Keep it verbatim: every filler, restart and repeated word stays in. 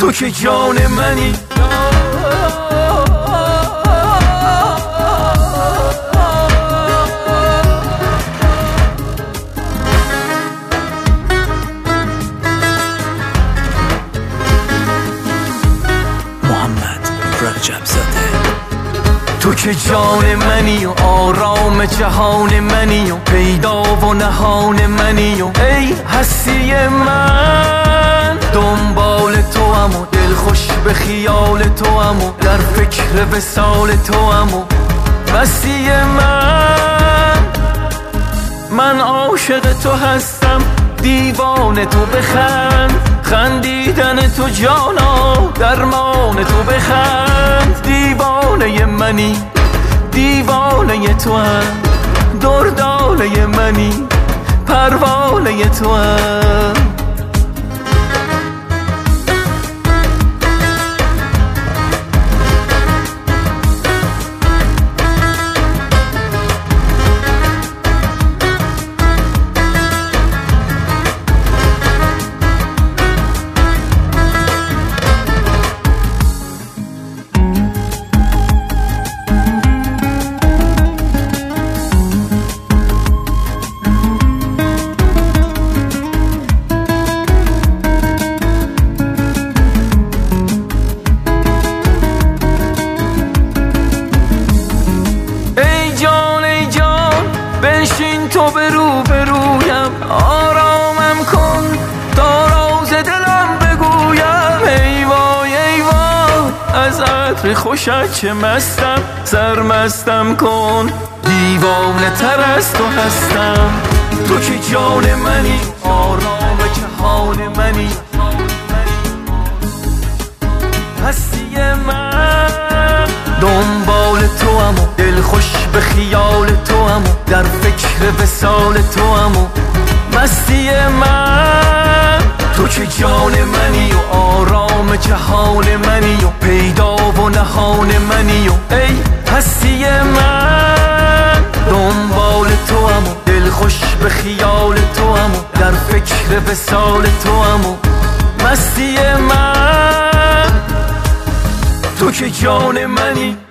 تو که جان منی. تو که جان منی و آرام جهان منی و پیدا و نهان منی و ای هستی من، دنبال تو هم و دل خوش به خیال تو هم و در فکر وصال تو هم و مستی من. من عاشق تو هستم، دیوانه تو بخند، خندیدن تو جانا درمان تو بخند. دیوانه منی، دیوانه تو هم، دردانه منی، پروانه تو هم. بنشین تو به رو به رویم، آرامم کن تا راز دلم بگویم. ای وای ای وای از عطر خوشت چه مستم، سرمستم کن، دیوانه تر از تو هستم. تو که جان منی، آرام جهان منی، هستی من، دنبال تو هم و دل خوش به خیال تو هم و در فکر وصال تو هم و مستی من. تو که جان منی و آرام جهان منی و پیدا و نهان منی و ای هستی من، دنبال تو هم و دل خوش به خیال تو هم و در فکر وصال تو هم و مستی من. تو که جان منی.